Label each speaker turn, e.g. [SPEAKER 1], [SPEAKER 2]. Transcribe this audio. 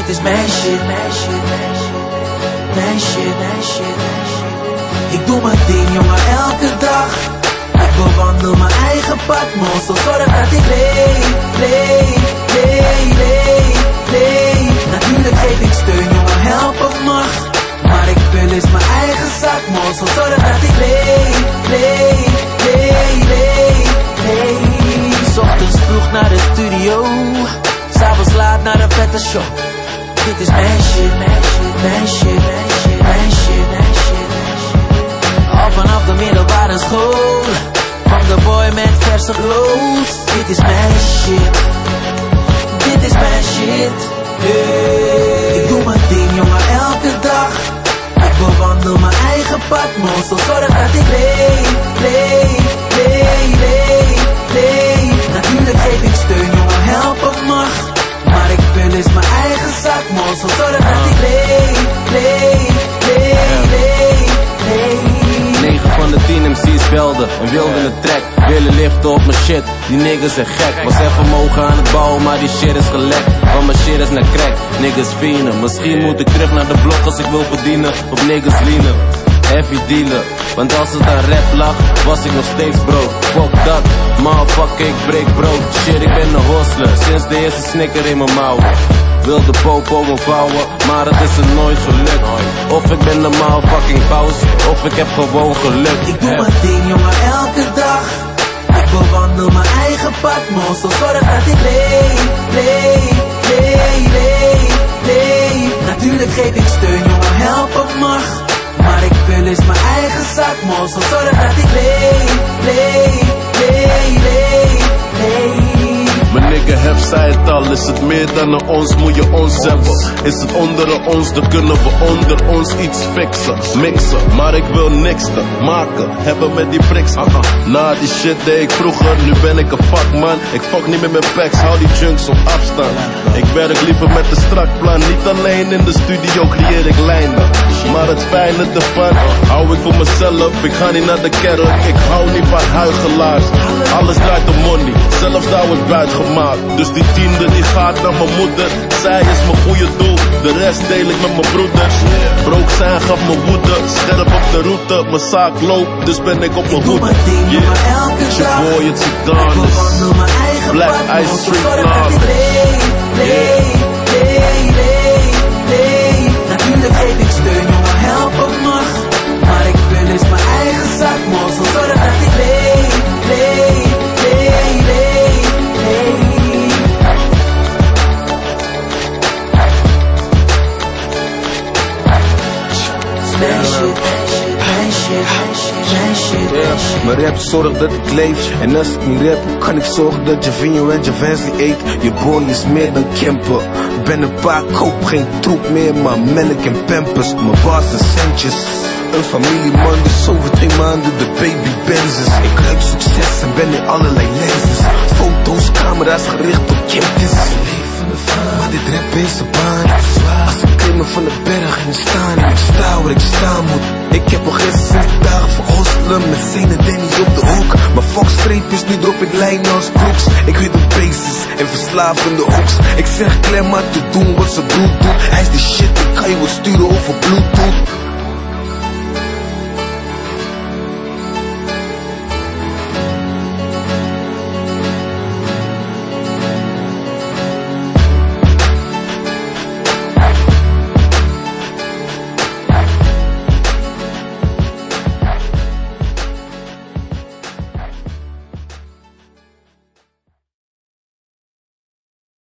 [SPEAKER 1] Dit is mijn shit, mijn shit, mijn shit. Mijn shit, mijn shit, mijn shit. Ik doe mijn ding, jongen, elke dag. Ik bewandel mijn eigen pad, monster. Zorg dat ik leef. Natuurlijk geef ik steun, jongen, helpen mag. Maar ik wil eens mijn eigen zak, monster. Zorg dat ik leef. 's Ochtends vroeg naar de studio, 's avonds laat naar een vette show. Dit is mijn shit, mijn shit, mijn shit, mijn shit, mijn shit, mijn shit, mijn shit. Al vanaf de middelbare school kwam de boy met verse glows. Dit is mijn shit, dit is mijn shit. Hey. Ik doe mijn ding, jongen, elke dag. Ik bewandel mijn eigen pad, monster. Zorg dat ik leef. Natuurlijk geef ik steun, jongen, helpen mag. Maar ik wil eens mijn eigen zak, monster. Zorg dat ik leef.
[SPEAKER 2] 9 van de 10 MC's belden en wilden een track. Willen liften op mijn shit, die niggas zijn gek. Was even mogen aan het bouwen, maar die shit is gelekt. Van mijn shit is naar crack, niggas fienden. Misschien moet ik terug naar de blok als ik wil verdienen. Op niggas leanen, heavy dealer. Want als het aan rap lag, was ik nog steeds broke. Fuck dat, motherfucker, ik breek brood. Shit, ik ben een hustler, sinds de eerste snicker in mijn mouwen. Wilde popo me vouwen, maar het is er nooit gelukt. Of ik ben de motherfucking paus, of ik heb gewoon geluk.
[SPEAKER 1] Ik doe mijn ding, jongen, elke dag. Ik bewandel mijn eigen pad, monster. Zorg dat ik leef. Natuurlijk geef ik steun, jongen, helpen mag. Maar ik wil eens mijn eigen zak, monster. Zorg dat ik leef.
[SPEAKER 3] Mijn nigga hef zei het al, is het meer dan een ons, moet je ons hebben. Is het onder ons, dan kunnen we onder ons iets fixen, mixen. Maar ik wil niks te maken, hebben met die priks. Na die shit deed ik vroeger, nu ben ik een vakman. Ik fuck niet met mijn packs, hou die junks op afstand. Ik werk liever met een strak plan, niet alleen in de studio creëer ik lijnen. Maar het fijne ervan, hou ik voor mezelf, ik ga niet naar de kerk. Ik hou niet van huigelaars, alles draait om money, zelfs daar wordt buiten gemaakt. Dus die 10e die gaat naar mijn moeder. Zij is mijn goede doel, de rest deel ik met mijn broeders. Broek zijn gaf me woede, scherp op de route. Mijn zaak loopt, dus ben ik op mijn hoede. It's your boy, it's Adonis. Black Ice Street Lawless.
[SPEAKER 1] Natuurlijk geef ik steun, jongen, helpen mag. Maar ik wil eens mijn eigen zak, monster. Zorg dat ik leef.
[SPEAKER 4] Mijn rap zorgt dat ik leef. En als ik niet rap, kan ik zorgen dat je Vinho en Javansi eet. Je boy is meer dan camper. Ben een paar, koop geen troep meer, maar melk en pampers. Mijn baas en centjes. Een familieman, dus over 2 maanden de baby Benzes. Ik ruik succes en ben in allerlei lenses. Foto's, camera's gericht op kindjes. Maar dit rap is een baan. Als ik klimmen van de berg en staan. En ik sta waar ik staan moet. Ik heb al gisteren sinds de dagen voor Oslo. Met Zane en Denny op de hoek. Maar fuck streepjes, nu drop ik lijnen als crooks. Ik weet de basis en verslavende hooks. Ik zeg Clem maar te doen wat ze bloed doet. Hij is die shit, ik kan je wel sturen over Bluetooth.